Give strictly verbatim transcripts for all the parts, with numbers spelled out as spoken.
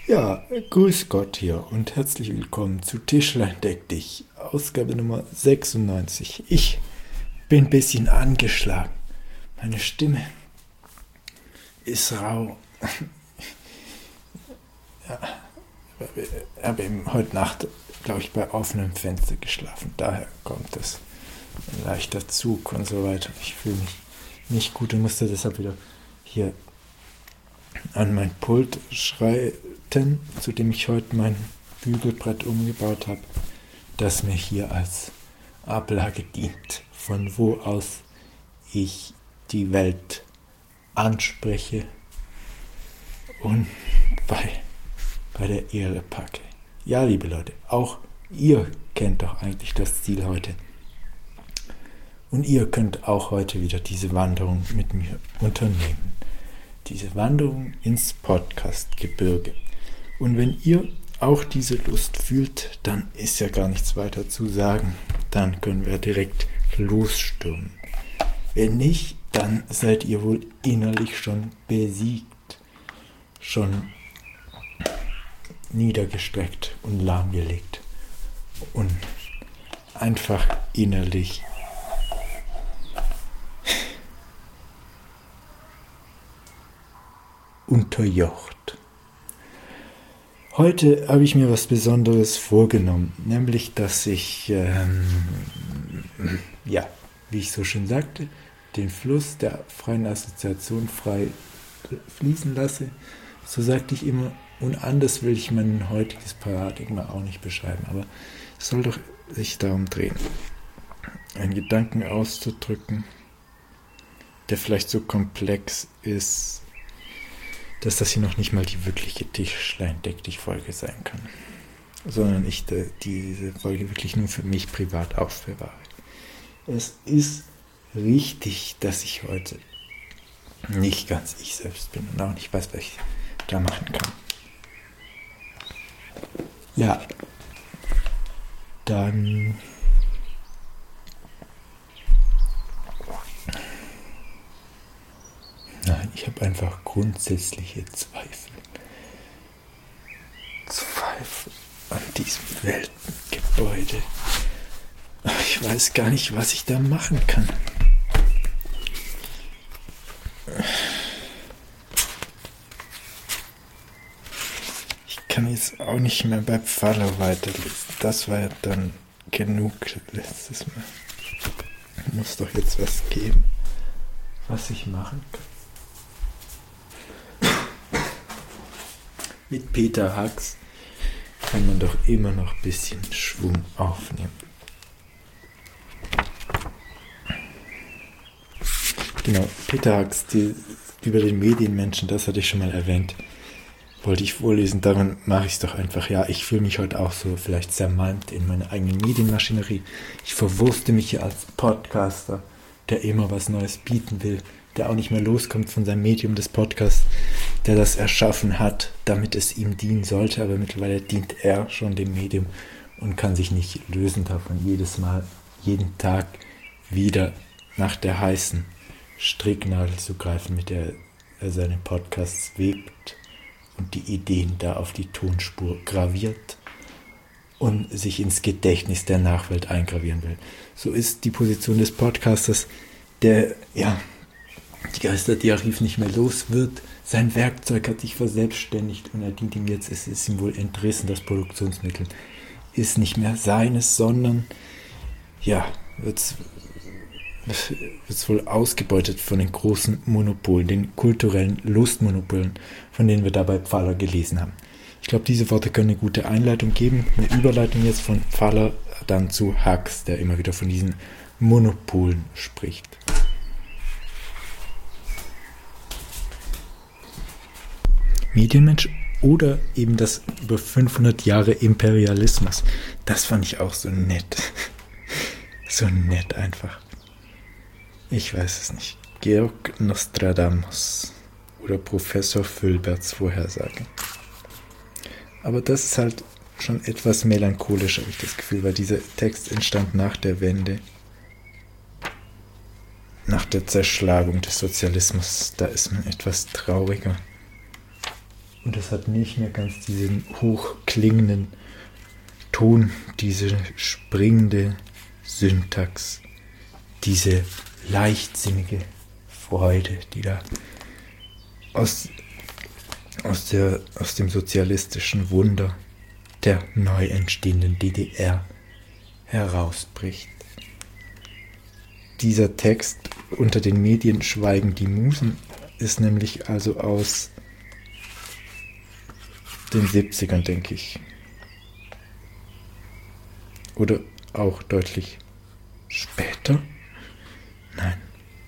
Ja, grüß Gott hier und herzlich willkommen zu Tischlein deck dich, Ausgabe Nummer sechsundneunzig. Ich bin ein bisschen angeschlagen. Meine Stimme ist rau. Ja, ich habe eben heute Nacht, glaube ich, bei offenem Fenster geschlafen. Daher kommt es. Ein leichter Zug und so weiter. Ich fühle mich nicht gut und musste deshalb wieder hier an mein Pult schreiten, zu dem ich heute mein Bügelbrett umgebaut habe, das mir hier als Ablage dient, von wo aus ich die Welt anspreche und bei, bei der Ehre packe. Ja, liebe Leute, auch ihr kennt doch eigentlich das Ziel heute. Und ihr könnt auch heute wieder diese Wanderung mit mir unternehmen. Diese Wanderung ins Podcast-Gebirge. Und wenn ihr auch diese Lust fühlt, dann ist ja gar nichts weiter zu sagen. Dann können wir direkt losstürmen. Wenn nicht, dann seid ihr wohl innerlich schon besiegt, schon niedergestreckt und lahmgelegt und einfach innerlich unterjocht. Heute habe ich mir was Besonderes vorgenommen, nämlich, dass ich, ähm, ja, wie ich so schön sagte, den Fluss der freien Assoziation frei fließen lasse. So sagte ich immer, und anders will ich mein heutiges Paradigma auch nicht beschreiben, aber es soll doch sich darum drehen, einen Gedanken auszudrücken, der vielleicht so komplex ist, dass das hier noch nicht mal die wirkliche Tischlein-Deck-dich-Folge sein kann, sondern ich de, diese Folge wirklich nur für mich privat aufbewahre. Es ist richtig, dass ich heute nicht ganz ich selbst bin und auch nicht weiß, was ich da machen kann. Ja, dann Nein, ich habe einfach grundsätzliche Zweifel. Zweifel an diesem Weltengebäude. Ich weiß gar nicht, was ich da machen kann. Ich kann jetzt auch nicht mehr bei Pfaller weiterlesen. Das war ja dann genug letztes Mal. Muss doch jetzt was geben, was ich machen kann. Mit Peter Hux kann man doch immer noch ein bisschen Schwung aufnehmen. Genau, Peter Hux, die, über den Medienmenschen, das hatte ich schon mal erwähnt, wollte ich vorlesen, daran mache ich es doch einfach. Ja, ich fühle mich heute auch so vielleicht zermalmt in meiner eigenen Medienmaschinerie. Ich verwurste mich hier als Podcaster, der immer was Neues bieten will, der auch nicht mehr loskommt von seinem Medium des Podcasts, der das erschaffen hat, damit es ihm dienen sollte, aber mittlerweile dient er schon dem Medium und kann sich nicht lösen davon, jedes Mal, jeden Tag wieder nach der heißen Stricknadel zu greifen, mit der er seine Podcasts webt und die Ideen da auf die Tonspur graviert und sich ins Gedächtnis der Nachwelt eingravieren will. So ist die Position des Podcasters, der, ja, die Geister, die er rief, nicht mehr los wird. Sein Werkzeug hat sich verselbstständigt und er dient ihm jetzt. Es ist ihm wohl entrissen, das Produktionsmittel ist nicht mehr seines, sondern ja, wird es wohl ausgebeutet von den großen Monopolen, den kulturellen Lustmonopolen, von denen wir da bei Pfaller gelesen haben. Ich glaube, diese Worte können eine gute Einleitung geben. Eine Überleitung jetzt von Pfaller dann zu Hux, der immer wieder von diesen Monopolen spricht. Medienmensch oder eben das über fünfhundert Jahre Imperialismus. Das fand ich auch so nett. So nett einfach. Ich weiß es nicht. Georg Nostradamus oder Professor Fülberts Vorhersage. Aber das ist halt schon etwas melancholisch, habe ich das Gefühl, weil dieser Text entstand nach der Wende. Nach der Zerschlagung des Sozialismus, da ist man etwas trauriger. Und es hat nicht mehr ganz diesen hochklingenden Ton, diese springende Syntax, diese leichtsinnige Freude, die da aus, aus, der, aus dem sozialistischen Wunder der neu entstehenden D D R herausbricht. Dieser Text unter den Medien schweigen die Musen ist nämlich also aus den siebzigern, denke ich. Oder auch deutlich später? Nein.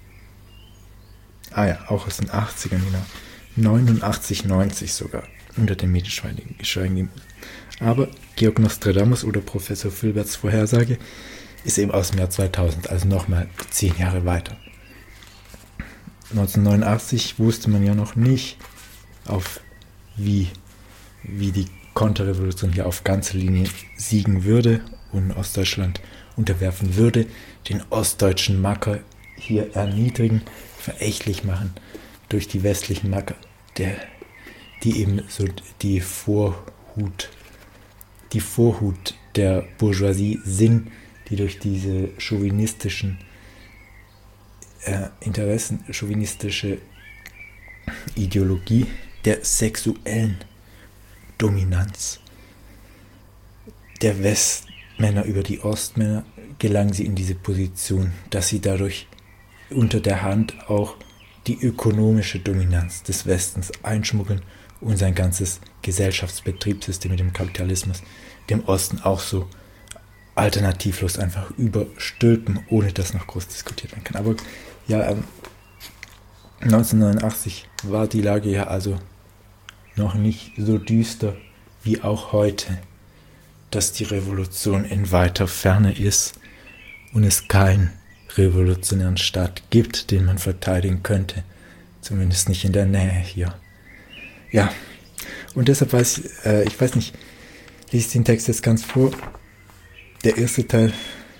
Ah ja, auch aus den achtzigern, genau. neunundachtzig, neunzig sogar. Unter den Medien schweigen die Musen. Aber Georg Nostradamus oder Professor Filberts Vorhersage ist eben aus dem Jahr zweitausend, also nochmal zehn Jahre weiter. neunzehnhundertneunundachtzig wusste man ja noch nicht, auf wie, wie die Konterrevolution hier auf ganzer Linie siegen würde und Ostdeutschland unterwerfen würde, den ostdeutschen Macker hier erniedrigen, verächtlich machen durch die westlichen Macker, der, die eben so die Vorhut die Vorhut der Bourgeoisie sind, die durch diese chauvinistischen äh, Interessen, chauvinistische Ideologie der sexuellen Dominanz der Westmänner über die Ostmänner gelangen sie in diese Position, dass sie dadurch unter der Hand auch die ökonomische Dominanz des Westens einschmuggeln und sein ganzes Gesellschaftsbetriebssystem mit dem Kapitalismus dem Osten auch so alternativlos einfach überstülpen, ohne dass noch groß diskutiert werden kann. Aber ja, ähm, neunzehnhundertneunundachtzig war die Lage ja also noch nicht so düster wie auch heute, dass die Revolution in weiter Ferne ist und es keinen revolutionären Staat gibt, den man verteidigen könnte. Zumindest nicht in der Nähe hier. Ja, und deshalb weiß ich, äh, ich weiß nicht, lese den Text jetzt ganz vor. Der erste Teil,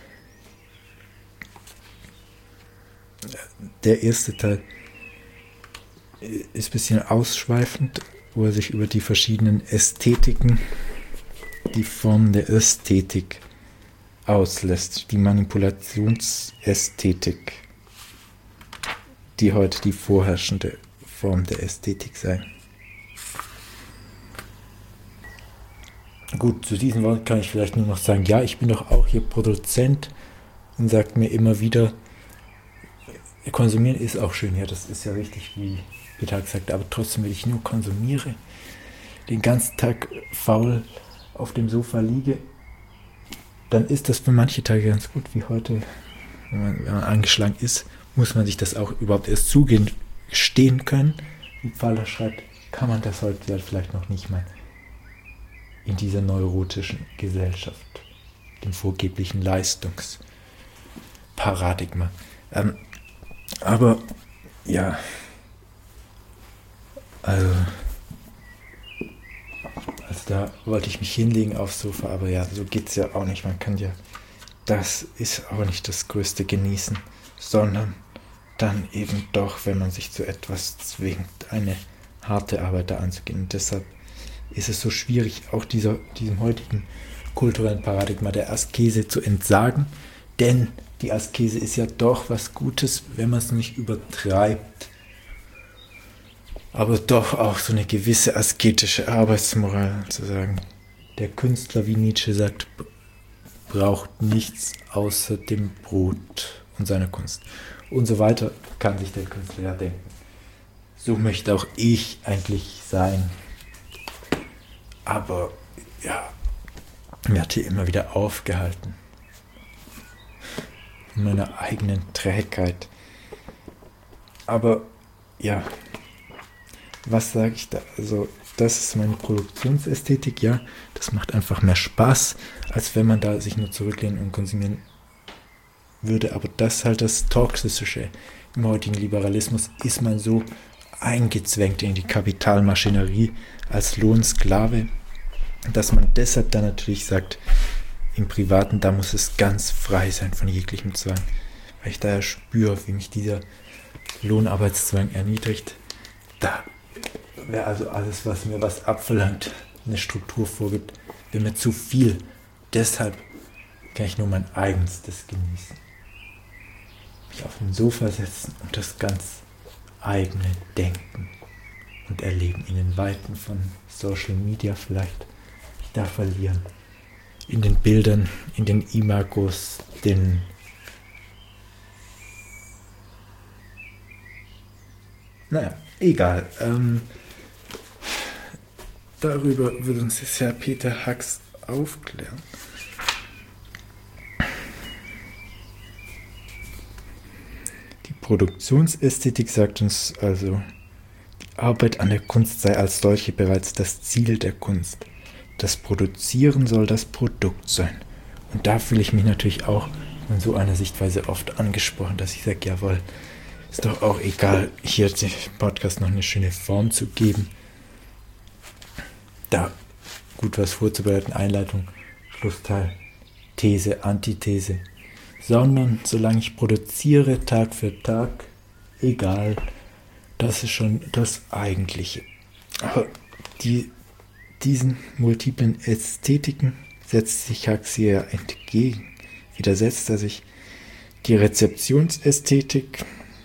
der erste Teil ist ein bisschen ausschweifend, wo er sich über die verschiedenen Ästhetiken, die Formen der Ästhetik auslässt. Die Manipulationsästhetik, die heute die vorherrschende Form der Ästhetik sei. Gut, zu diesem Wort kann ich vielleicht nur noch sagen, ja, ich bin doch auch hier Produzent und sagt mir immer wieder, konsumieren ist auch schön, ja, das ist ja richtig, wie Peter gesagt, aber trotzdem, wenn ich nur konsumiere, den ganzen Tag faul auf dem Sofa liege, dann ist das für manche Tage ganz gut, wie heute, wenn man, wenn man angeschlagen ist, muss man sich das auch überhaupt erst zugestehen können. Wie Pfahler schreibt, kann man das heute vielleicht noch nicht mal in dieser neurotischen Gesellschaft, dem vorgeblichen Leistungsparadigma. Ähm, aber, ja, also, also da wollte ich mich hinlegen aufs Sofa, aber ja, so geht's ja auch nicht. Man kann ja, das ist auch nicht das größte Genießen, sondern dann eben doch, wenn man sich zu etwas zwingt, eine harte Arbeit da anzugehen. Und deshalb ist es so schwierig, auch dieser, diesem heutigen kulturellen Paradigma der Askese zu entsagen, denn die Askese ist ja doch was Gutes, wenn man es nicht übertreibt, aber doch auch so eine gewisse asketische Arbeitsmoral zu sagen. Der Künstler, wie Nietzsche sagt, braucht nichts außer dem Brot und seiner Kunst. Und so weiter kann sich der Künstler ja denken. So möchte auch ich eigentlich sein. Aber, ja, mir hat hier immer wieder aufgehalten. In meiner eigenen Trägheit. Aber, ja, was sage ich da? Also, das ist meine Produktionsästhetik, ja. Das macht einfach mehr Spaß, als wenn man da sich nur zurücklehnen und konsumieren würde. Aber das ist halt das Toxische im heutigen Liberalismus. Ist man so eingezwängt in die Kapitalmaschinerie als Lohnsklave, dass man deshalb dann natürlich sagt, im Privaten, da muss es ganz frei sein von jeglichem Zwang. Weil ich da ja spüre, wie mich dieser Lohnarbeitszwang erniedrigt. Da wäre also alles, was mir was abverlangt, eine Struktur vorgibt, wäre mir zu viel. Deshalb kann ich nur mein Eigenstes genießen. Mich auf den Sofa setzen und das ganz eigene Denken und Erleben in den Weiten von Social Media vielleicht mich da verlieren. In den Bildern, in den Imagos, den Naja, egal. Ähm, darüber würde uns jetzt Herr Peter Hacks aufklären. Die Produktionsästhetik sagt uns also, die Arbeit an der Kunst sei als solche bereits das Ziel der Kunst. Das Produzieren soll das Produkt sein. Und da fühle ich mich natürlich auch in so einer Sichtweise oft angesprochen, dass ich sage, jawohl, ist doch auch egal, hier dem Podcast noch eine schöne Form zu geben. Da gut was vorzubereiten, Einleitung, Schlussteil, These, Antithese. Sondern solange ich produziere, Tag für Tag, egal, das ist schon das Eigentliche. Aber die, diesen multiplen Ästhetiken setzt sich Hacks hier entgegen. Widersetzt er sich die Rezeptionsästhetik,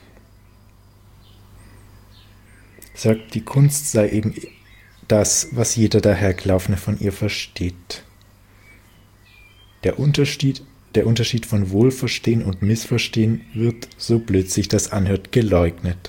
sagt, die Kunst sei eben das, was jeder Dahergelaufene von ihr versteht. Der Unterschied, der Unterschied von Wohlverstehen und Missverstehen wird, so blöd sich das anhört, geleugnet.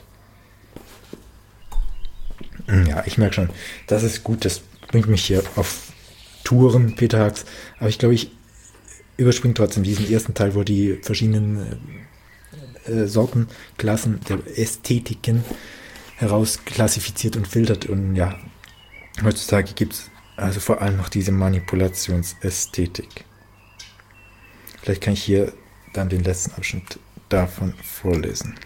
Ja, ich merke schon, das ist gut, das bringt mich hier auf Touren, Peter Hacks, aber ich glaube, ich überspringe trotzdem diesen ersten Teil, wo die verschiedenen äh, Sorten, Klassen der Ästhetiken herausklassifiziert und filtert. Und ja, heutzutage gibt es also vor allem noch diese Manipulationsästhetik. Vielleicht kann ich hier dann den letzten Abschnitt davon vorlesen.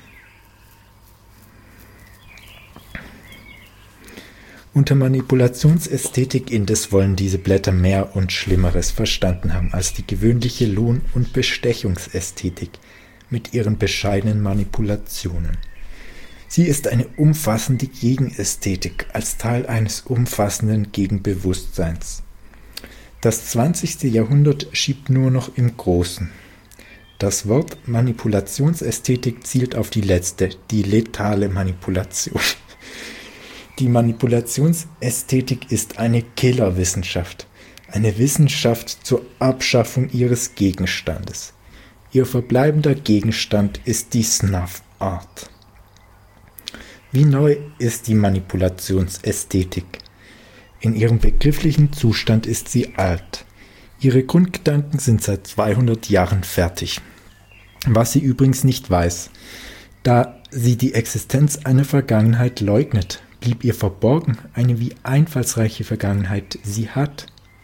Unter Manipulationsästhetik indes wollen diese Blätter mehr und Schlimmeres verstanden haben als die gewöhnliche Lohn- und Bestechungsästhetik mit ihren bescheidenen Manipulationen. Sie ist eine umfassende Gegenästhetik als Teil eines umfassenden Gegenbewusstseins. Das zwanzigste Jahrhundert schiebt nur noch im Großen. Das Wort Manipulationsästhetik zielt auf die letzte, die letale Manipulation. Die Manipulationsästhetik ist eine Killerwissenschaft, eine Wissenschaft zur Abschaffung ihres Gegenstandes. Ihr verbleibender Gegenstand ist die Snuff-Art. Wie neu ist die Manipulationsästhetik? In ihrem begrifflichen Zustand ist sie alt. Ihre Grundgedanken sind seit zweihundert Jahren fertig. Was sie übrigens nicht weiß, da sie die Existenz einer Vergangenheit leugnet, blieb ihr verborgen, eine wie einfallsreiche Vergangenheit sie hat.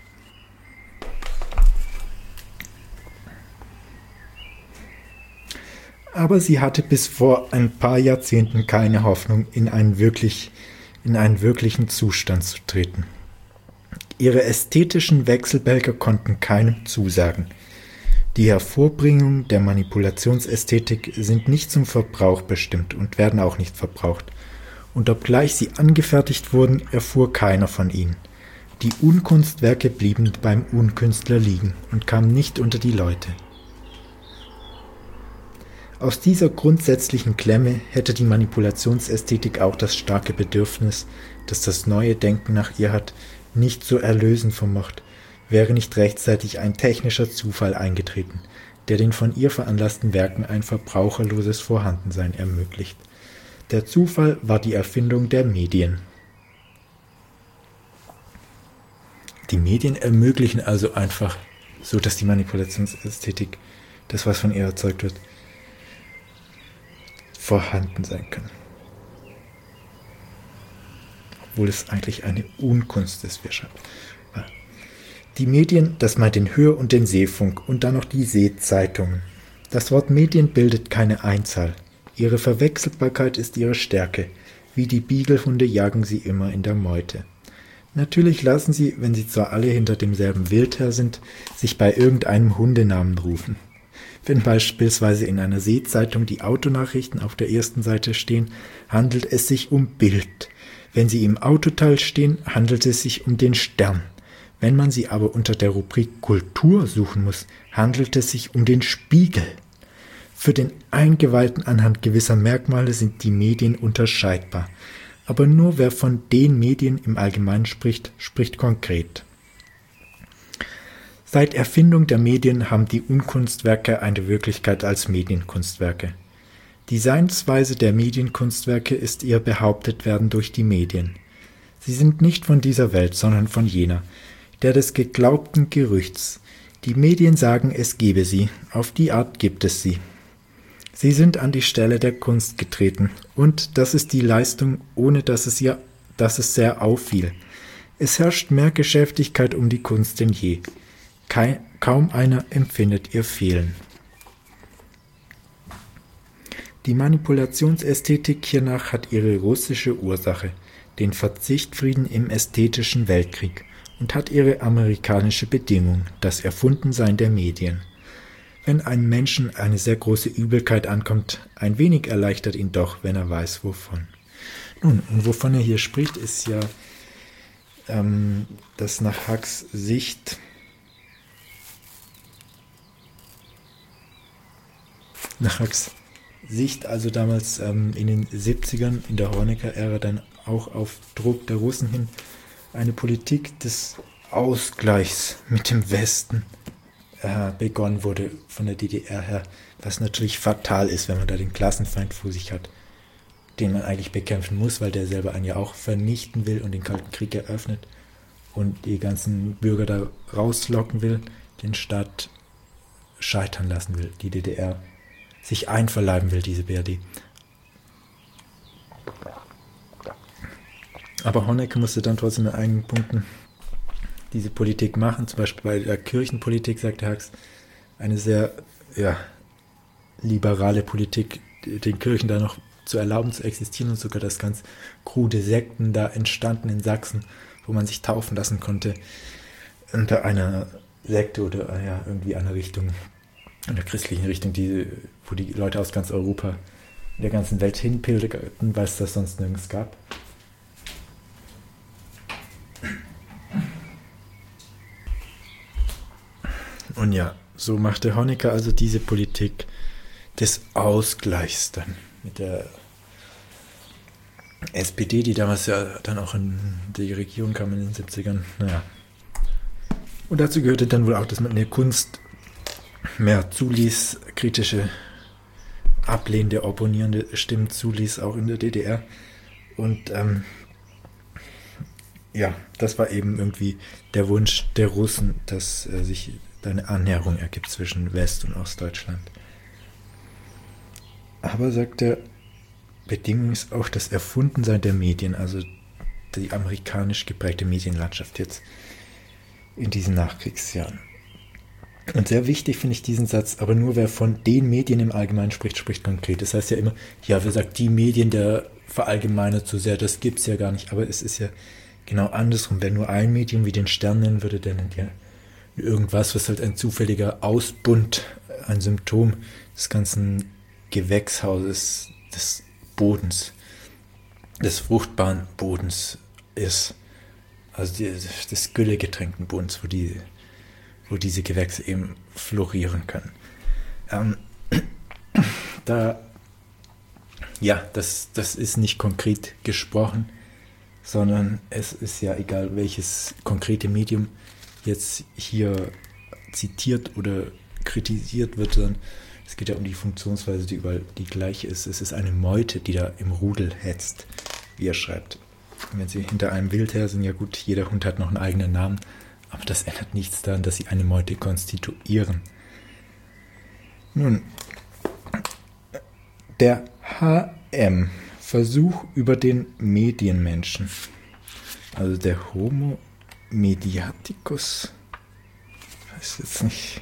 Aber sie hatte bis vor ein paar Jahrzehnten keine Hoffnung, in einen, wirklich, in einen wirklichen Zustand zu treten. Ihre ästhetischen Wechselbälger konnten keinem zusagen. Die Hervorbringungen der Manipulationsästhetik sind nicht zum Verbrauch bestimmt und werden auch nicht verbraucht. Und obgleich sie angefertigt wurden, erfuhr keiner von ihnen. Die Unkunstwerke blieben beim Unkünstler liegen und kamen nicht unter die Leute. Aus dieser grundsätzlichen Klemme hätte die Manipulationsästhetik auch das starke Bedürfnis, das das neue Denken nach ihr hat, nicht zu erlösen vermocht, wäre nicht rechtzeitig ein technischer Zufall eingetreten, der den von ihr veranlassten Werken ein verbraucherloses Vorhandensein ermöglicht. Der Zufall war die Erfindung der Medien. Die Medien ermöglichen also einfach, so dass die Manipulationsästhetik, das was von ihr erzeugt wird, vorhanden sein kann. Obwohl es eigentlich eine Unkunst ist, wir schreiben. Die Medien, das meint den Hör- und den Seefunk und dann noch die Seezeitungen. Das Wort Medien bildet keine Einzahl. Ihre Verwechselbarkeit ist ihre Stärke. Wie die Biegelhunde jagen sie immer in der Meute. Natürlich lassen sie, wenn sie zwar alle hinter demselben Wildherr sind, sich bei irgendeinem Hundenamen rufen. Wenn beispielsweise in einer Seezeitung die Autonachrichten auf der ersten Seite stehen, handelt es sich um Bild. Wenn sie im Autoteil stehen, handelt es sich um den Stern. Wenn man sie aber unter der Rubrik Kultur suchen muss, handelt es sich um den Spiegel. Für den Eingeweihten anhand gewisser Merkmale sind die Medien unterscheidbar. Aber nur wer von den Medien im Allgemeinen spricht, spricht konkret. Seit Erfindung der Medien haben die Unkunstwerke eine Wirklichkeit als Medienkunstwerke. Die Seinsweise der Medienkunstwerke ist ihr Behauptetwerden durch die Medien. Sie sind nicht von dieser Welt, sondern von jener, der des geglaubten Gerüchts. Die Medien sagen, es gebe sie, auf die Art gibt es sie. Sie sind an die Stelle der Kunst getreten, und das ist die Leistung, ohne dass es ihr, dass es sehr auffiel. Es herrscht mehr Geschäftigkeit um die Kunst denn je. Kein, kaum einer empfindet ihr Fehlen. Die Manipulationsästhetik hiernach hat ihre russische Ursache, den Verzichtfrieden im ästhetischen Weltkrieg, und hat ihre amerikanische Bedingung, das Erfundensein der Medien. Wenn einem Menschen eine sehr große Übelkeit ankommt, ein wenig erleichtert ihn doch, wenn er weiß, wovon. Nun, und wovon er hier spricht, ist ja, ähm, dass nach Hacks Sicht nach Hacks Sicht, also damals ähm, in den siebzigern, in der Honecker-Ära, dann auch auf Druck der Russen hin, eine Politik des Ausgleichs mit dem Westen äh, begonnen wurde von der D D R her, was natürlich fatal ist, wenn man da den Klassenfeind vor sich hat, den man eigentlich bekämpfen muss, weil der selber einen ja auch vernichten will und den Kalten Krieg eröffnet und die ganzen Bürger da rauslocken will, den Staat scheitern lassen will, die D D R sich einverleiben will, diese B R D. Aber Honecker musste dann trotzdem in einigen Punkten diese Politik machen, zum Beispiel bei der Kirchenpolitik, sagte Hacks, eine sehr ja, liberale Politik, den Kirchen da noch zu erlauben zu existieren, und sogar das ganz krude Sekten da entstanden in Sachsen, wo man sich taufen lassen konnte unter einer Sekte oder ja, irgendwie einer Richtung, einer christlichen Richtung, die, wo die Leute aus ganz Europa in der ganzen Welt hinpilgerten, weil es das sonst nirgends gab. Und ja, so machte Honecker also diese Politik des Ausgleichs dann mit der S P D, die damals ja dann auch in die Regierung kam in den siebzigern. Naja. Und dazu gehörte dann wohl auch, dass man in der Kunst mehr zuließ, kritische, ablehnende, opponierende Stimmen zuließ, auch in der D D R. Und ähm, ja, das war eben irgendwie der Wunsch der Russen, dass äh, sich eine Annäherung ergibt zwischen West- und Ostdeutschland. Aber, sagt er, Bedingung ist auch das Erfundensein der Medien, also die amerikanisch geprägte Medienlandschaft jetzt in diesen Nachkriegsjahren. Und sehr wichtig finde ich diesen Satz, aber nur wer von den Medien im Allgemeinen spricht, spricht konkret. Das heißt ja immer, ja, wer sagt, die Medien, der verallgemeinert zu sehr, das gibt es ja gar nicht. Aber es ist ja genau andersrum. Wer nur ein Medium wie den Stern nennen würde, der nennt ja irgendwas, was halt ein zufälliger Ausbund, ein Symptom des ganzen Gewächshauses, des Bodens, des fruchtbaren Bodens ist. Also die, des güllegetränkten Bodens, wo, die, wo diese Gewächse eben florieren können. Ähm, da, ja, das, das ist nicht konkret gesprochen, sondern es ist ja egal, welches konkrete Medium jetzt hier zitiert oder kritisiert wird, sondern es geht ja um die Funktionsweise, die überall die gleiche ist. Es ist eine Meute, die da im Rudel hetzt, wie er schreibt. Und wenn sie hinter einem Wild her sind, ja gut, jeder Hund hat noch einen eigenen Namen, aber das ändert nichts daran, dass sie eine Meute konstituieren. Nun, der H M, Versuch über den Medienmenschen, also der Homo Mediaticus, ich weiß jetzt nicht.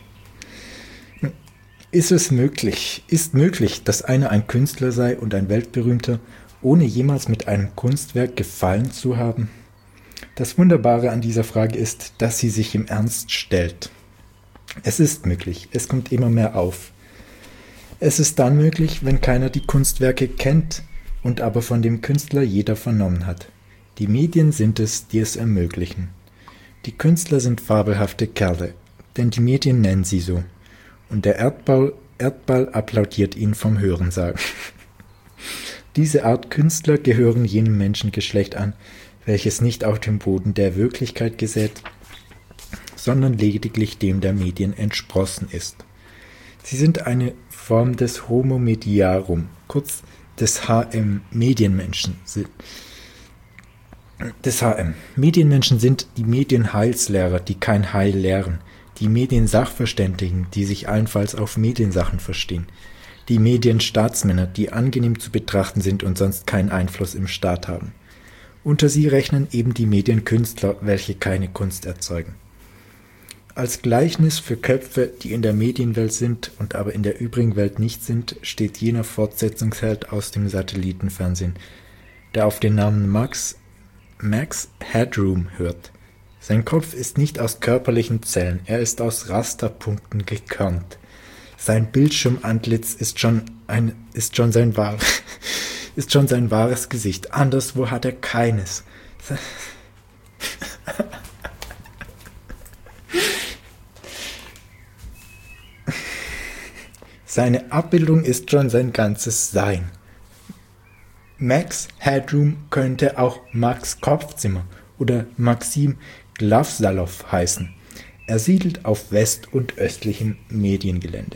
Ist es möglich, ist möglich, dass einer ein Künstler sei und ein Weltberühmter, ohne jemals mit einem Kunstwerk gefallen zu haben? Das Wunderbare an dieser Frage ist, dass sie sich im Ernst stellt. Es ist möglich, es kommt immer mehr auf. Es ist dann möglich, wenn keiner die Kunstwerke kennt und aber von dem Künstler jeder vernommen hat. Die Medien sind es, die es ermöglichen. Die Künstler sind fabelhafte Kerle, denn die Medien nennen sie so. Und der Erdball, Erdball applaudiert ihnen vom Hörensagen. Diese Art Künstler gehören jenem Menschengeschlecht an, welches nicht auf dem Boden der Wirklichkeit gesät, sondern lediglich dem der Medien entsprossen ist. Sie sind eine Form des Homo Mediarum, kurz des H M, Medienmenschen. Des H M. Medienmenschen sind die Medienheilslehrer, die kein Heil lehren, die Mediensachverständigen, die sich allenfalls auf Mediensachen verstehen, die Medienstaatsmänner, die angenehm zu betrachten sind und sonst keinen Einfluss im Staat haben. Unter sie rechnen eben die Medienkünstler, welche keine Kunst erzeugen. Als Gleichnis für Köpfe, die in der Medienwelt sind und aber in der übrigen Welt nicht sind, steht jener Fortsetzungsheld aus dem Satellitenfernsehen, der auf den Namen Max, Max Headroom hört. Sein Kopf ist nicht aus körperlichen Zellen, er ist aus Rasterpunkten gekörnt. Sein Bildschirmantlitz ist schon ein, ist schon sein wahr, ist schon sein wahres Gesicht. Anderswo hat er keines. Seine Abbildung ist schon sein ganzes Sein. Max Headroom könnte auch Max Kopfzimmer oder Maxim Glavsalow heißen. Er siedelt auf west- und östlichem Mediengelände.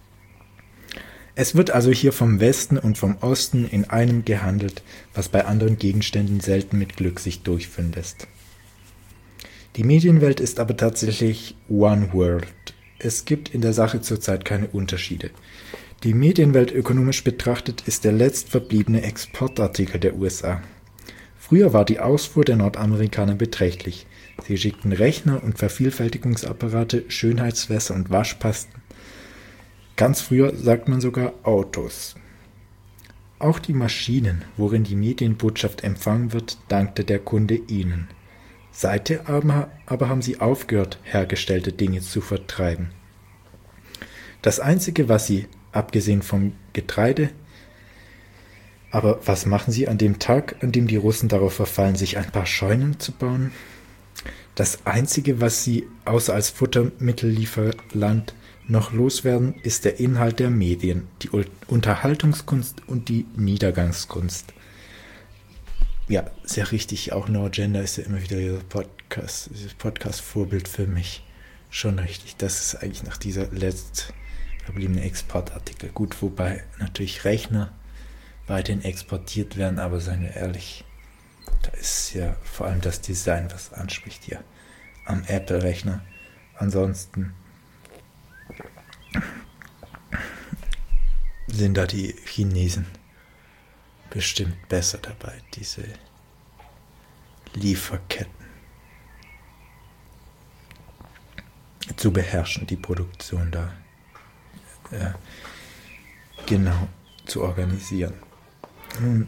Es wird also hier vom Westen und vom Osten in einem gehandelt, was bei anderen Gegenständen selten mit Glück sich durchführen lässt. Die Medienwelt ist aber tatsächlich One World. Es gibt in der Sache zurzeit keine Unterschiede. Die Medienwelt ökonomisch betrachtet ist der letztverbliebene Exportartikel der U S A. Früher war die Ausfuhr der Nordamerikaner beträchtlich. Sie schickten Rechner und Vervielfältigungsapparate, Schönheitswässer und Waschpasten. Ganz früher sagt man sogar Autos. Auch die Maschinen, worin die Medienbotschaft empfangen wird, dankte der Kunde ihnen. Seither aber, aber haben sie aufgehört, hergestellte Dinge zu vertreiben. Das Einzige, was sie, abgesehen vom Getreide, aber was machen sie an dem Tag, an dem die Russen darauf verfallen, sich ein paar Scheunen zu bauen? Das Einzige, was sie, außer als Futtermittellieferland, noch loswerden, ist der Inhalt der Medien, die Unterhaltungskunst und die Niedergangskunst. Ja, sehr richtig, auch No Agenda ist ja immer wieder dieser Podcast, dieses Podcast-Vorbild für mich. Schon richtig, das ist eigentlich nach dieser letzt verbliebenen Exportartikel. Gut, wobei natürlich Rechner weiterhin exportiert werden, aber seien wir ehrlich, da ist ja vor allem das Design, was anspricht hier am Apple-Rechner. Ansonsten sind da die Chinesen bestimmt besser dabei, diese Lieferketten zu beherrschen, die Produktion da äh, genau zu organisieren. Nun,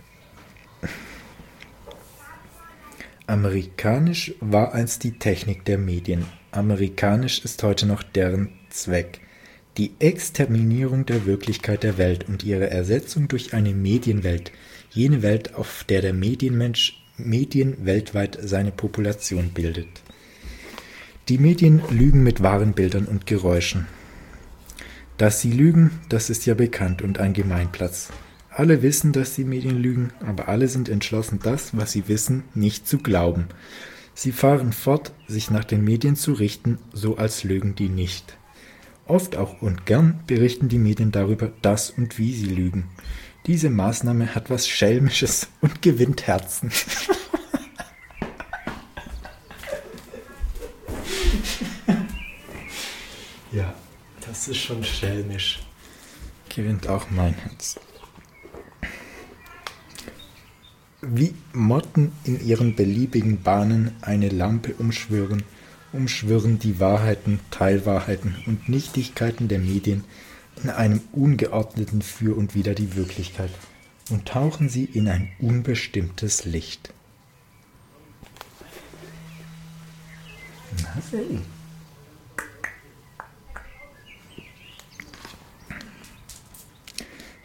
amerikanisch war einst die Technik der Medien. Amerikanisch ist heute noch deren Zweck. Die Exterminierung der Wirklichkeit der Welt und ihre Ersetzung durch eine Medienwelt, jene Welt, auf der der Medienmensch Medien weltweit seine Population bildet. Die Medien lügen mit wahren Bildern und Geräuschen. Dass sie lügen, das ist ja bekannt und ein Gemeinplatz. Alle wissen, dass die Medien lügen, aber alle sind entschlossen, das, was sie wissen, nicht zu glauben. Sie fahren fort, sich nach den Medien zu richten, so als lügen die nicht. Oft auch und gern berichten die Medien darüber, dass und wie sie lügen. Diese Maßnahme hat was Schelmisches und gewinnt Herzen. Ja, das ist schon schelmisch. Gewinnt auch mein Herz. Wie Motten in ihren beliebigen Bahnen eine Lampe umschwirren, umschwirren die Wahrheiten, Teilwahrheiten und Nichtigkeiten der Medien in einem ungeordneten Für und Wider die Wirklichkeit und tauchen sie in ein unbestimmtes Licht. Na, hey.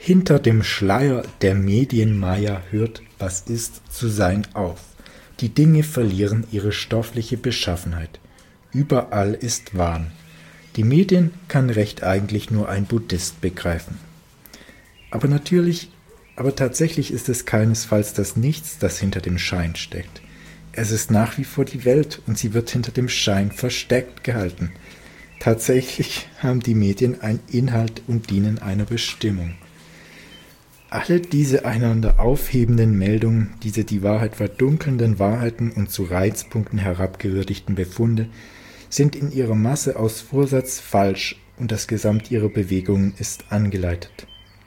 Hinter dem Schleier der Medienmaya hört, was ist, zu sein auf. Die Dinge verlieren ihre stoffliche Beschaffenheit. Überall ist Wahn. Die Medien kann recht eigentlich nur ein Buddhist begreifen. Aber natürlich, aber tatsächlich ist es keinesfalls das Nichts, das hinter dem Schein steckt. Es ist nach wie vor die Welt und sie wird hinter dem Schein versteckt gehalten. Tatsächlich haben die Medien einen Inhalt und dienen einer Bestimmung. Alle diese einander aufhebenden Meldungen, diese die Wahrheit verdunkelnden Wahrheiten und zu Reizpunkten herabgewürdigten Befunde, sind in ihrer Masse aus Vorsatz falsch und das Gesamt ihrer Bewegungen ist angeleitet.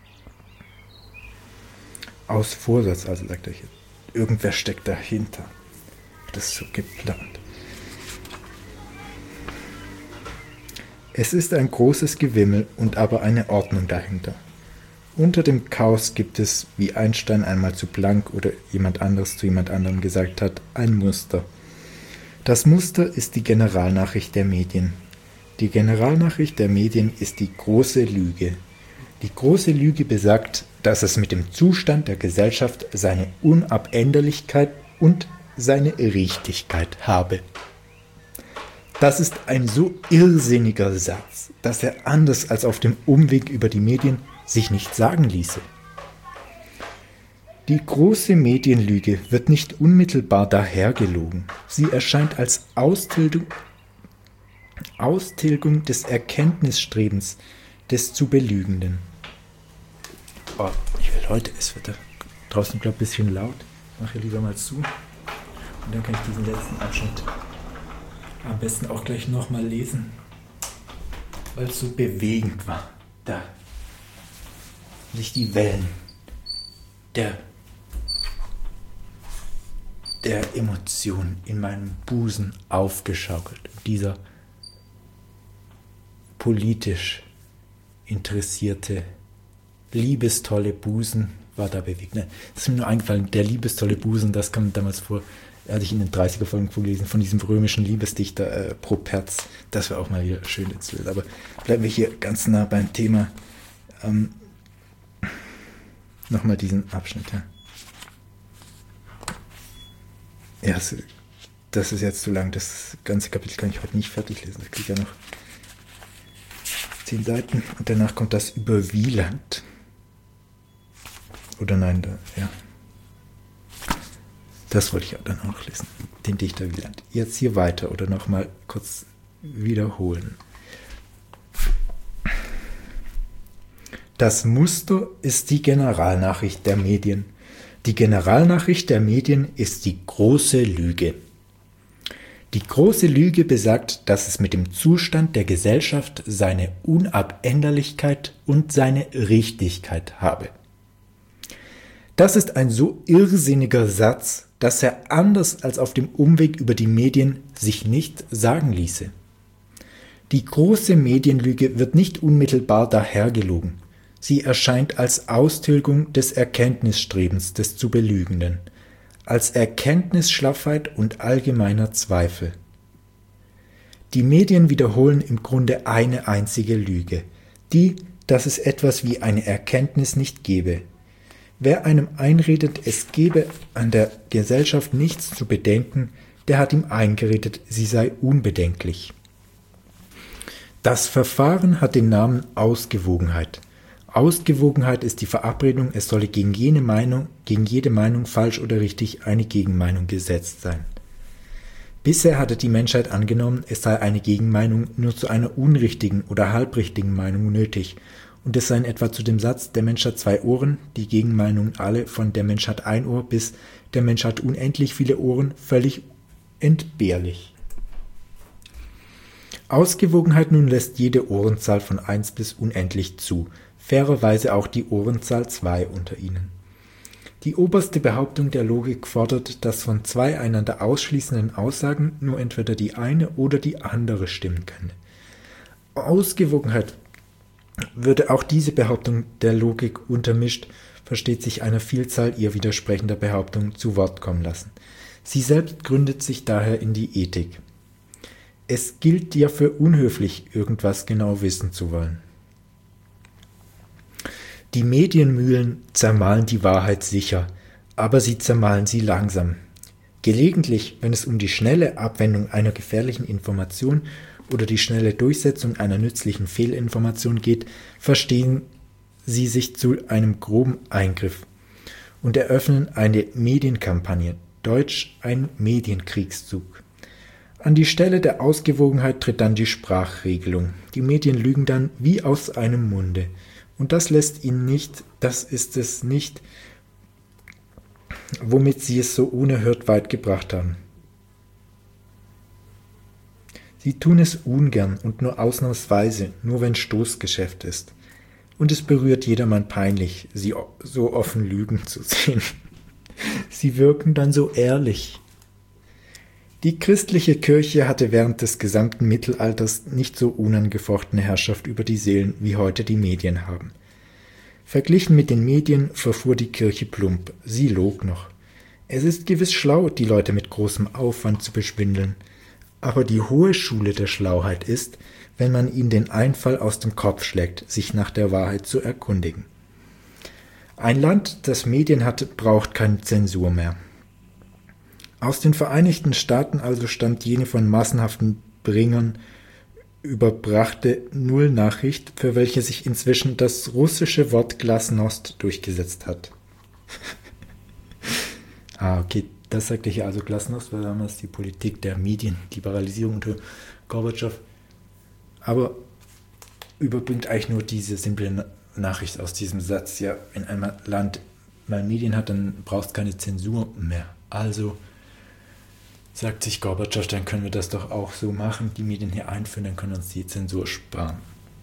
Aus Vorsatz, also sagt er hier. Irgendwer steckt dahinter. Das ist so geplant. Es ist ein großes Gewimmel und aber eine Ordnung dahinter. Unter dem Chaos gibt es, wie Einstein einmal zu Planck oder jemand anderes zu jemand anderem gesagt hat, ein Muster. Das Muster ist die Generalnachricht der Medien. Die Generalnachricht der Medien ist die große Lüge. Die große Lüge besagt, dass es mit dem Zustand der Gesellschaft seine Unabänderlichkeit und seine Richtigkeit habe. Das ist ein so irrsinniger Satz, dass er anders als auf dem Umweg über die Medien sich nicht sagen ließe. Die große Medienlüge wird nicht unmittelbar dahergelogen. Sie erscheint als Austilgung, Austilgung des Erkenntnisstrebens des zu Belügenden. Oh, ich will heute, es wird da draußen, glaube ich, ein bisschen laut. Ich mache lieber mal zu. Und dann kann ich diesen letzten Abschnitt am besten auch gleich nochmal lesen, weil es so bewegend war. Da sich die Wellen der, der Emotionen in meinem Busen aufgeschaukelt. Dieser politisch interessierte, liebestolle Busen war da bewegt. Ne, das ist mir nur eingefallen, der liebestolle Busen, das kam damals vor, hatte ich in den dreißiger Folgen vorgelesen, von diesem römischen Liebesdichter äh, Properz. Das war auch mal wieder schön erzählt. Aber bleiben wir hier ganz nah beim Thema. Ähm, Nochmal diesen Abschnitt, ja. Ja, das ist jetzt zu lang. Das ganze Kapitel kann ich heute nicht fertig lesen. Da kriege ich ja noch zehn Seiten. Und danach kommt das über Wieland. Oder nein, da, ja. Das wollte ich dann auch lesen. Den Dichter Wieland. Jetzt hier weiter oder nochmal kurz wiederholen. Das Muster ist die Generalnachricht der Medien. Die Generalnachricht der Medien ist die große Lüge. Die große Lüge besagt, dass es mit dem Zustand der Gesellschaft seine Unabänderlichkeit und seine Richtigkeit habe. Das ist ein so irrsinniger Satz, dass er anders als auf dem Umweg über die Medien sich nicht sagen ließe. Die große Medienlüge wird nicht unmittelbar dahergelogen. Sie erscheint als Austilgung des Erkenntnisstrebens des zu Belügenden, als Erkenntnisschlaffheit und allgemeiner Zweifel. Die Medien wiederholen im Grunde eine einzige Lüge, die, dass es etwas wie eine Erkenntnis nicht gebe. Wer einem einredet, es gebe an der Gesellschaft nichts zu bedenken, der hat ihm eingeredet, sie sei unbedenklich. Das Verfahren hat den Namen Ausgewogenheit. Ausgewogenheit ist die Verabredung, es solle gegen jede Meinung, gegen jede Meinung falsch oder richtig eine Gegenmeinung gesetzt sein. Bisher hatte die Menschheit angenommen, es sei eine Gegenmeinung nur zu einer unrichtigen oder halbrichtigen Meinung nötig, und es seien etwa zu dem Satz, der Mensch hat zwei Ohren, die Gegenmeinungen alle von der Mensch hat ein Ohr bis der Mensch hat unendlich viele Ohren völlig entbehrlich. Ausgewogenheit nun lässt jede Ohrenzahl von eins bis unendlich zu, fairerweise auch die Ohrenzahl zwei unter ihnen. Die oberste Behauptung der Logik fordert, dass von zwei einander ausschließenden Aussagen nur entweder die eine oder die andere stimmen könne. Ausgewogenheit würde auch diese Behauptung der Logik untermischt, versteht sich einer Vielzahl ihr widersprechender Behauptungen zu Wort kommen lassen. Sie selbst gründet sich daher in die Ethik. Es gilt ja für unhöflich, irgendwas genau wissen zu wollen. Die Medienmühlen zermahlen die Wahrheit sicher, aber sie zermahlen sie langsam. Gelegentlich, wenn es um die schnelle Abwendung einer gefährlichen Information oder die schnelle Durchsetzung einer nützlichen Fehlinformation geht, verstehen sie sich zu einem groben Eingriff und eröffnen eine Medienkampagne, deutsch ein Medienkriegszug. An die Stelle der Ausgewogenheit tritt dann die Sprachregelung. Die Medien lügen dann wie aus einem Munde. Und das lässt ihnen nicht, das ist es nicht, womit sie es so unerhört weit gebracht haben. Sie tun es ungern und nur ausnahmsweise, nur wenn Stoßgeschäft ist. Und es berührt jedermann peinlich, sie so offen lügen zu sehen. Sie wirken dann so ehrlich. Die christliche Kirche hatte während des gesamten Mittelalters nicht so unangefochtene Herrschaft über die Seelen, wie heute die Medien haben. Verglichen mit den Medien verfuhr die Kirche plump, sie log noch. Es ist gewiss schlau, die Leute mit großem Aufwand zu beschwindeln, aber die hohe Schule der Schlauheit ist, wenn man ihnen den Einfall aus dem Kopf schlägt, sich nach der Wahrheit zu erkundigen. Ein Land, das Medien hat, braucht keine Zensur mehr. Aus den Vereinigten Staaten also stammt jene von massenhaften Bringern überbrachte Nullnachricht, für welche sich inzwischen das russische Wort Glasnost durchgesetzt hat. ah, okay, das sagte ich also. Glasnost war damals die Politik der Medienliberalisierung unter Gorbatschow, aber überbringt eigentlich nur diese simple Nachricht aus diesem Satz. Ja, wenn ein Land mal Medien hat, dann braucht es keine Zensur mehr. Also sagt sich Gorbatschow, dann können wir das doch auch so machen, die Medien hier einführen, dann können wir uns die Zensur sparen.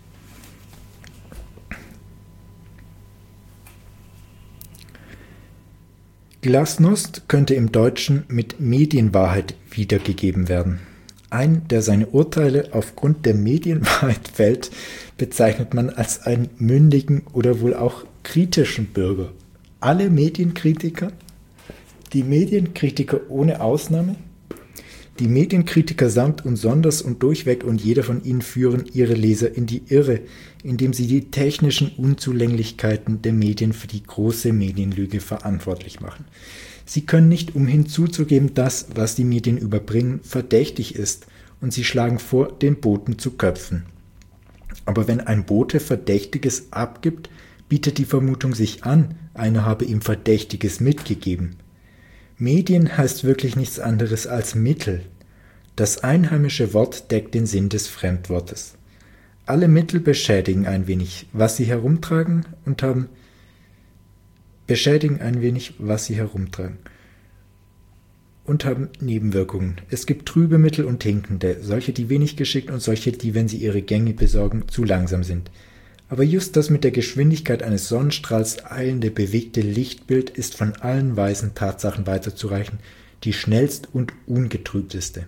Glasnost könnte im Deutschen mit Medienwahrheit wiedergegeben werden. Ein, der seine Urteile aufgrund der Medienwahrheit fällt, bezeichnet man als einen mündigen oder wohl auch kritischen Bürger. Alle Medienkritiker, die Medienkritiker ohne Ausnahme, die Medienkritiker samt und sonders und durchweg und jeder von ihnen führen ihre Leser in die Irre, indem sie die technischen Unzulänglichkeiten der Medien für die große Medienlüge verantwortlich machen. Sie können nicht umhin zuzugeben, dass, was die Medien überbringen, verdächtig ist, und sie schlagen vor, den Boten zu köpfen. Aber wenn ein Bote Verdächtiges abgibt, bietet die Vermutung sich an, einer habe ihm Verdächtiges mitgegeben. Medien heißt wirklich nichts anderes als Mittel. Das einheimische Wort deckt den Sinn des Fremdwortes. Alle Mittel beschädigen ein wenig, was sie herumtragen und haben beschädigen ein wenig, was sie herumtragen und haben Nebenwirkungen. Es gibt trübe Mittel und hinkende, solche, die wenig geschickt und solche, die, wenn sie ihre Gänge besorgen, zu langsam sind. Aber just das mit der Geschwindigkeit eines Sonnenstrahls eilende, bewegte Lichtbild ist von allen weisen Tatsachen weiterzureichen, die schnellst und ungetrübteste.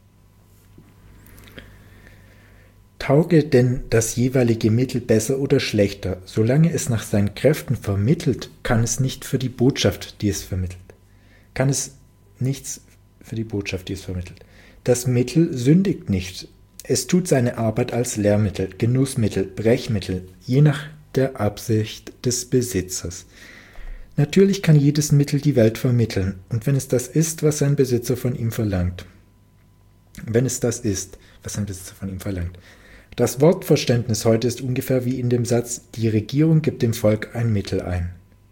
Tauge denn das jeweilige Mittel besser oder schlechter, solange es nach seinen Kräften vermittelt, kann es nicht für die Botschaft, die es vermittelt. Kann es nichts für die Botschaft, die es vermittelt. Das Mittel sündigt nicht. Es tut seine Arbeit als Lehrmittel, Genussmittel, Brechmittel, je nach der Absicht des Besitzers. Natürlich kann jedes Mittel die Welt vermitteln, und wenn es das ist, was sein Besitzer von ihm verlangt. Wenn es das ist, was sein Besitzer von ihm verlangt. Das Wortverständnis heute ist ungefähr wie in dem Satz, die Regierung gibt dem Volk ein Mittel ein.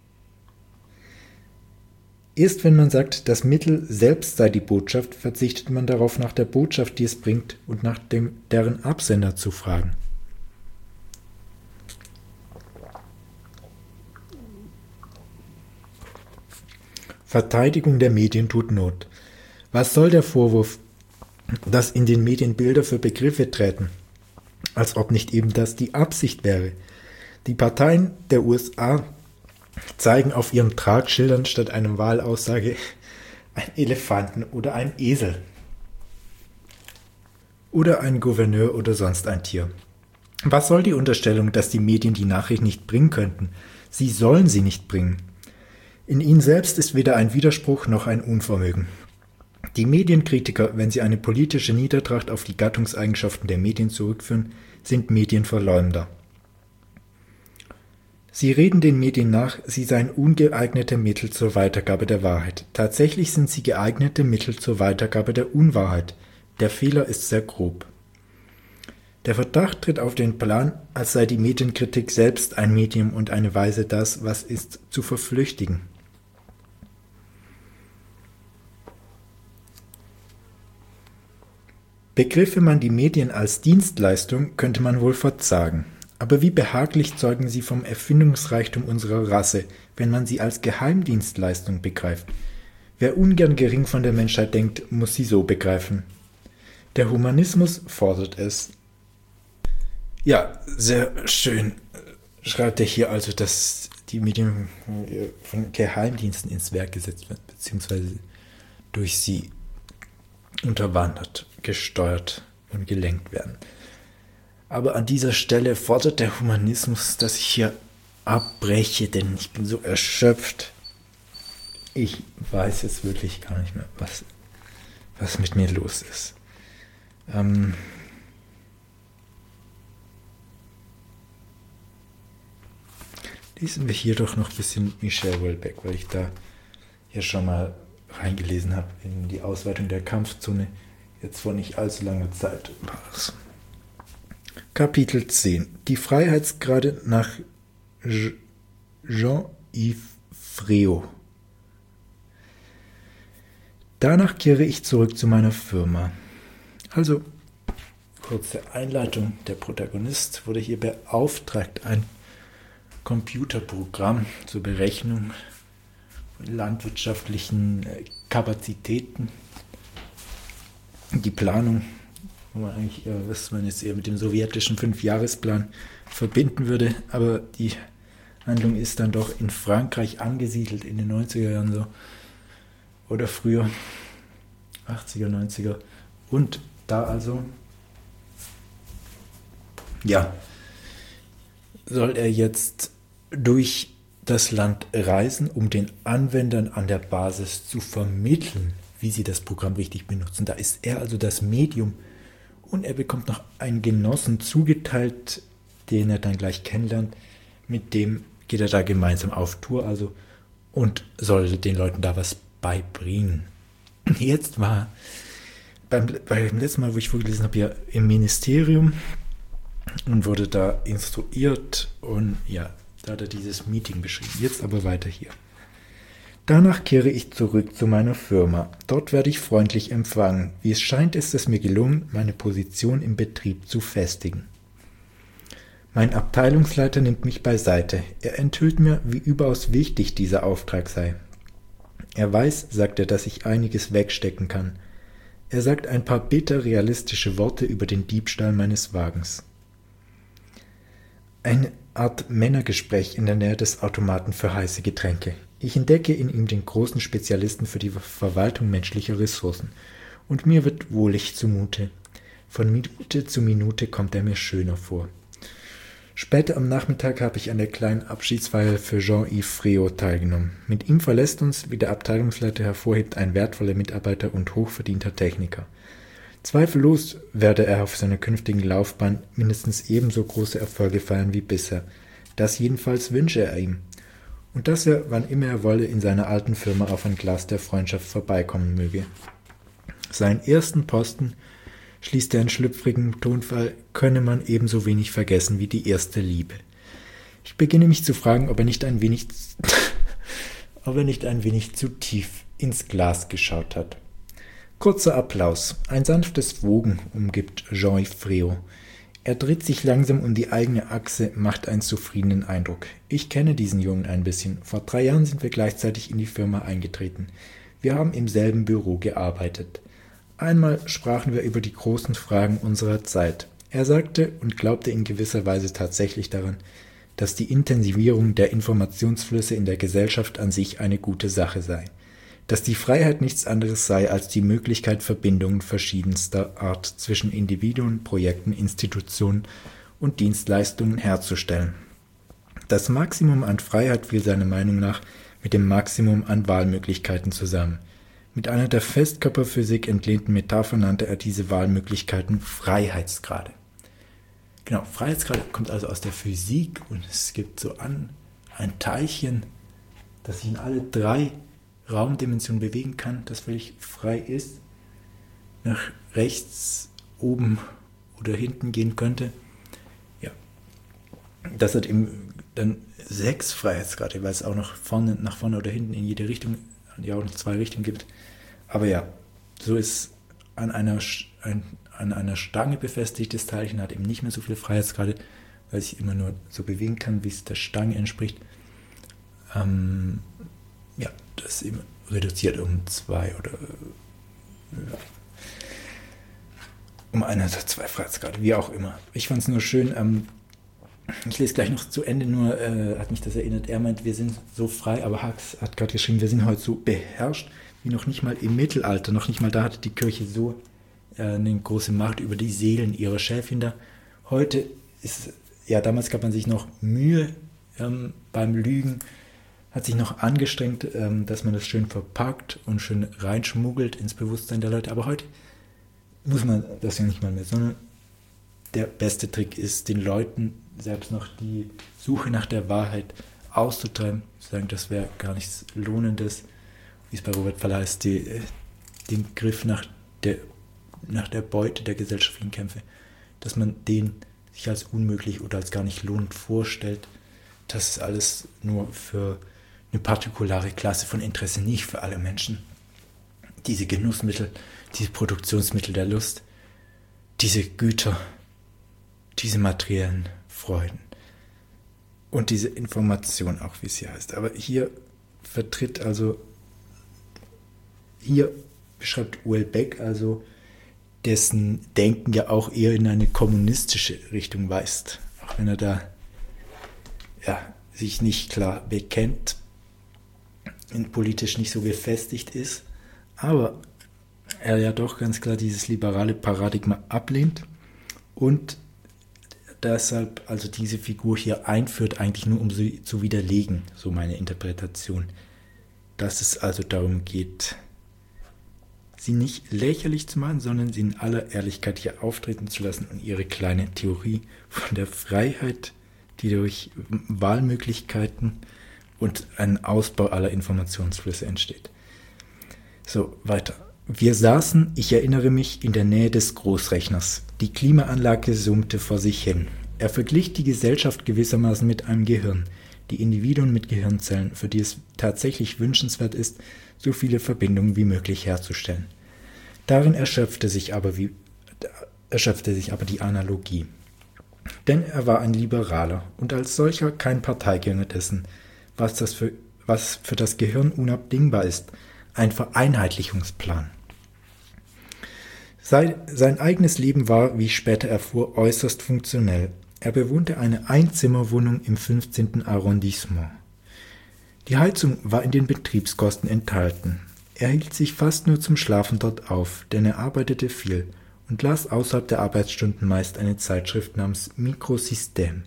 Erst wenn man sagt, das Mittel selbst sei die Botschaft, verzichtet man darauf, nach der Botschaft, die es bringt, und nach dem, deren Absender zu fragen. Verteidigung der Medien tut Not. Was soll der Vorwurf, dass in den Medien Bilder für Begriffe treten, als ob nicht eben das die Absicht wäre? Die Parteien der U S A zeigen auf ihren Tragschildern statt einer Wahlaussage einen Elefanten oder einen Esel oder einen Gouverneur oder sonst ein Tier. Was soll die Unterstellung, dass die Medien die Nachricht nicht bringen könnten? Sie sollen sie nicht bringen. In ihnen selbst ist weder ein Widerspruch noch ein Unvermögen. Die Medienkritiker, wenn sie eine politische Niedertracht auf die Gattungseigenschaften der Medien zurückführen, sind Medienverleumder. Sie reden den Medien nach, sie seien ungeeignete Mittel zur Weitergabe der Wahrheit. Tatsächlich sind sie geeignete Mittel zur Weitergabe der Unwahrheit. Der Fehler ist sehr grob. Der Verdacht tritt auf den Plan, als sei die Medienkritik selbst ein Medium und eine Weise, das, was ist, zu verflüchtigen. Begriffe man die Medien als Dienstleistung, könnte man wohl verzagen. Aber wie behaglich zeugen sie vom Erfindungsreichtum unserer Rasse, wenn man sie als Geheimdienstleistung begreift. Wer ungern gering von der Menschheit denkt, muss sie so begreifen. Der Humanismus fordert es. Ja, sehr schön. Schreibt er hier also, dass die Medien von Geheimdiensten ins Werk gesetzt werden, beziehungsweise durch sie unterwandert, gesteuert und gelenkt werden. Aber an dieser Stelle fordert der Humanismus, dass ich hier abbreche, denn ich bin so erschöpft. Ich weiß jetzt wirklich gar nicht mehr, was, was mit mir los ist. Ähm Lesen wir hier doch noch ein bisschen Michel Houellebecq, weil ich da hier schon mal reingelesen habe in die Ausweitung der Kampfzone. Jetzt vor nicht allzu langer Zeit war es. Kapitel zehn. Die Freiheitsgrade nach Jean-Yves Fréau. Danach kehre ich zurück zu meiner Firma. Also, kurze Einleitung. Der Protagonist wurde hier beauftragt, ein Computerprogramm zur Berechnung von landwirtschaftlichen Kapazitäten, die Planung, wo man eigentlich, was man jetzt eher mit dem sowjetischen Fünfjahresplan verbinden würde, aber die Handlung ist dann doch in Frankreich angesiedelt in den neunziger Jahren so oder früher, achtziger, neunziger, und da also ja, soll er jetzt durch das Land reisen, um den Anwendern an der Basis zu vermitteln, wie sie das Programm richtig benutzen. Da ist er also das Medium und er bekommt noch einen Genossen zugeteilt, den er dann gleich kennenlernt. Mit dem geht er da gemeinsam auf Tour also und soll den Leuten da was beibringen. Jetzt war beim, beim letzten Mal, wo ich vorgelesen habe, ja im Ministerium und wurde da instruiert und ja, da hat er dieses Meeting beschrieben. Jetzt aber weiter hier. Danach kehre ich zurück zu meiner Firma. Dort werde ich freundlich empfangen. Wie es scheint, ist es mir gelungen, meine Position im Betrieb zu festigen. Mein Abteilungsleiter nimmt mich beiseite. Er enthüllt mir, wie überaus wichtig dieser Auftrag sei. Er weiß, sagt er, dass ich einiges wegstecken kann. Er sagt ein paar bitter realistische Worte über den Diebstahl meines Wagens. Eine Art Männergespräch in der Nähe des Automaten für heiße Getränke. Ich entdecke in ihm den großen Spezialisten für die Verwaltung menschlicher Ressourcen. Und mir wird wohlig zumute. Von Minute zu Minute kommt er mir schöner vor. Später am Nachmittag habe ich an der kleinen Abschiedsfeier für Jean-Yves Fréau teilgenommen. Mit ihm verlässt uns, wie der Abteilungsleiter hervorhebt, ein wertvoller Mitarbeiter und hochverdienter Techniker. Zweifellos werde er auf seiner künftigen Laufbahn mindestens ebenso große Erfolge feiern wie bisher. Das jedenfalls wünsche er ihm. Und dass er, wann immer er wolle, in seiner alten Firma auf ein Glas der Freundschaft vorbeikommen möge. Seinen ersten Posten, schließt er in schlüpfrigem Tonfall, könne man ebenso wenig vergessen wie die erste Liebe. Ich beginne mich zu fragen, ob er nicht ein wenig, ob er nicht ein wenig zu tief ins Glas geschaut hat. Kurzer Applaus. Ein sanftes Wogen umgibt Jean-Yves Fréau. Er dreht sich langsam um die eigene Achse, macht einen zufriedenen Eindruck. Ich kenne diesen Jungen ein bisschen. Vor drei Jahren sind wir gleichzeitig in die Firma eingetreten. Wir haben im selben Büro gearbeitet. Einmal sprachen wir über die großen Fragen unserer Zeit. Er sagte und glaubte in gewisser Weise tatsächlich daran, dass die Intensivierung der Informationsflüsse in der Gesellschaft an sich eine gute Sache sei. Dass die Freiheit nichts anderes sei als die Möglichkeit, Verbindungen verschiedenster Art zwischen Individuen, Projekten, Institutionen und Dienstleistungen herzustellen. Das Maximum an Freiheit fiel seiner Meinung nach mit dem Maximum an Wahlmöglichkeiten zusammen. Mit einer der Festkörperphysik entlehnten Metapher nannte er diese Wahlmöglichkeiten Freiheitsgrade. Genau, Freiheitsgrade kommt also aus der Physik und es gibt so ein Teilchen, das sich in alle drei Raumdimensionen bewegen kann, das völlig frei ist, nach rechts, oben oder hinten gehen könnte. Ja, das hat eben dann sechs Freiheitsgrade, weil es auch noch vorne, nach vorne oder hinten in jede Richtung, ja auch noch zwei Richtungen gibt. Aber ja, so ist an einer, ein, an einer Stange befestigtes Teilchen, hat eben nicht mehr so viele Freiheitsgrade, weil es sich immer nur so bewegen kann, wie es der Stange entspricht. Ähm, ja, das ist eben reduziert um zwei oder ja, um ein oder zwei Freiheitsgrade, wie auch immer. Ich fand es nur schön, ähm, ich lese gleich noch zu Ende, nur äh, hat mich das erinnert, er meint, wir sind so frei, aber Hux hat gerade geschrieben, wir sind heute so beherrscht, wie noch nicht mal im Mittelalter, noch nicht mal da hatte die Kirche so äh, eine große Macht über die Seelen ihrer Schäfchen da. Heute ist, ja, damals gab man sich noch Mühe ähm, beim Lügen, hat sich noch angestrengt, ähm, dass man das schön verpackt und schön reinschmuggelt ins Bewusstsein der Leute, aber heute muss man das ja nicht mal mehr, sondern der beste Trick ist, den Leuten selbst noch die Suche nach der Wahrheit auszutreiben, zu sagen, das wäre gar nichts Lohnendes, wie es bei Robert Faller heißt, die, den Griff nach der, nach der Beute der gesellschaftlichen Kämpfe, dass man den sich als unmöglich oder als gar nicht lohnend vorstellt, das ist alles nur für eine partikulare Klasse von Interesse, nicht für alle Menschen. Diese Genussmittel, diese Produktionsmittel der Lust, diese Güter, diese materiellen Freuden und diese Information auch, wie es hier heißt. Aber hier vertritt also, hier beschreibt Houellebecq also, dessen Denken ja auch eher in eine kommunistische Richtung weist, auch wenn er da ja, sich nicht klar bekennt und politisch nicht so gefestigt ist, aber er ja doch ganz klar dieses liberale Paradigma ablehnt und deshalb also diese Figur hier einführt, eigentlich nur um sie zu widerlegen, so meine Interpretation, dass es also darum geht, sie nicht lächerlich zu machen, sondern sie in aller Ehrlichkeit hier auftreten zu lassen und ihre kleine Theorie von der Freiheit, die durch Wahlmöglichkeiten und einen Ausbau aller Informationsflüsse entsteht. So, weiter. Wir saßen, ich erinnere mich, in der Nähe des Großrechners. Die Klimaanlage summte vor sich hin. Er verglich die Gesellschaft gewissermaßen mit einem Gehirn, die Individuen mit Gehirnzellen, für die es tatsächlich wünschenswert ist, so viele Verbindungen wie möglich herzustellen. Darin erschöpfte sich aber, wie, erschöpfte sich aber die Analogie. Denn er war ein Liberaler und als solcher kein Parteigänger dessen, was, das für, was für das Gehirn unabdingbar ist, ein Vereinheitlichungsplan. Sein, sein eigenes Leben war, wie ich später erfuhr, äußerst funktionell. Er bewohnte eine Einzimmerwohnung im fünfzehnten Arrondissement. Die Heizung war in den Betriebskosten enthalten. Er hielt sich fast nur zum Schlafen dort auf, denn er arbeitete viel und las außerhalb der Arbeitsstunden meist eine Zeitschrift namens Microsystème.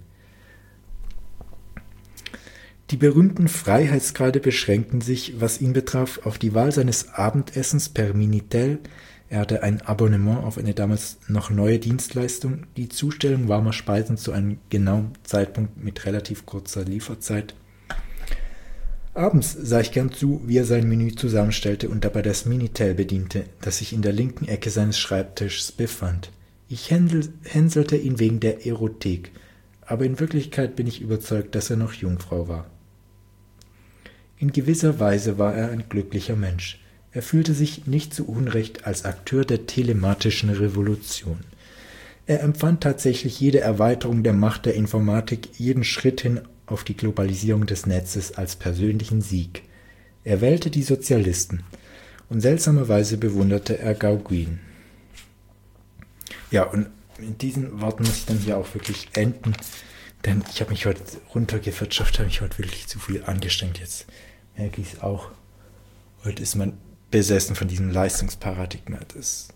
Die berühmten Freiheitsgrade beschränkten sich, was ihn betraf, auf die Wahl seines Abendessens per Minitel. Er hatte ein Abonnement auf eine damals noch neue Dienstleistung, die Zustellung warmer Speisen zu einem genauen Zeitpunkt mit relativ kurzer Lieferzeit. Abends sah ich gern zu, wie er sein Menü zusammenstellte und dabei das Minitel bediente, das sich in der linken Ecke seines Schreibtischs befand. Ich hänsel, hänselte ihn wegen der Erotik, aber in Wirklichkeit bin ich überzeugt, dass er noch Jungfrau war. In gewisser Weise war er ein glücklicher Mensch. Er fühlte sich nicht zu Unrecht als Akteur der telematischen Revolution. Er empfand tatsächlich jede Erweiterung der Macht der Informatik, jeden Schritt hin auf die Globalisierung des Netzes als persönlichen Sieg. Er wählte die Sozialisten und seltsamerweise bewunderte er Gauguin. Ja, und in diesen Worten muss ich dann hier auch wirklich enden, denn ich habe mich heute runtergewirtschaftet, habe mich heute wirklich zu viel angestrengt. Jetzt merke ich es auch. Heute ist man besessen von diesem Leistungsparadigma, das,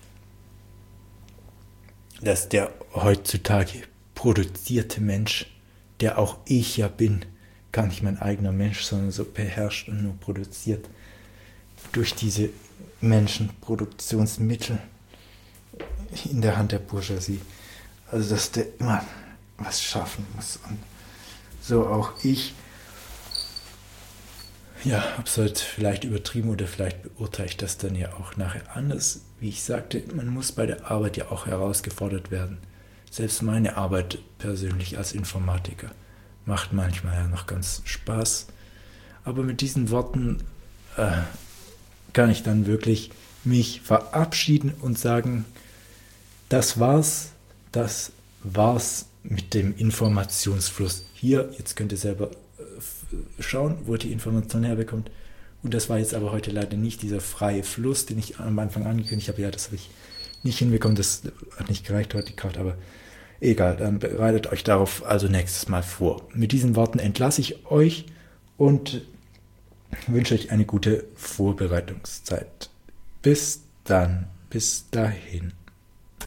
dass der heutzutage produzierte Mensch, der auch ich ja bin, gar nicht mein eigener Mensch, sondern so beherrscht und nur produziert durch diese Menschenproduktionsmittel in der Hand der Bourgeoisie. Also dass der immer was schaffen muss. Und so auch ich Ja, ob es halt vielleicht übertrieben oder vielleicht beurteile ich das dann ja auch nachher anders. Wie ich sagte, man muss bei der Arbeit ja auch herausgefordert werden. Selbst meine Arbeit persönlich als Informatiker macht manchmal ja noch ganz Spaß. Aber mit diesen Worten äh, kann ich dann wirklich mich verabschieden und sagen, das war's, das war's mit dem Informationsfluss. Hier, jetzt könnt ihr selber äh, schauen, wo ihr die Information herbekommt. Und das war jetzt aber heute leider nicht dieser freie Fluss, den ich am Anfang angekündigt habe. Ja, das habe ich nicht hinbekommen, das hat nicht gereicht heute die Karte, aber egal, dann bereitet euch darauf also nächstes Mal vor. Mit diesen Worten entlasse ich euch und wünsche euch eine gute Vorbereitungszeit. Bis dann, bis dahin.